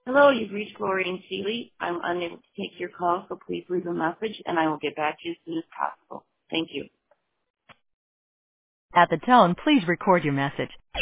Hello, you've reached Lorraine Seeley. I'm unable to take your call, so please leave a message and I will get back to you as soon as possible. Thank you. At the tone, please record your message.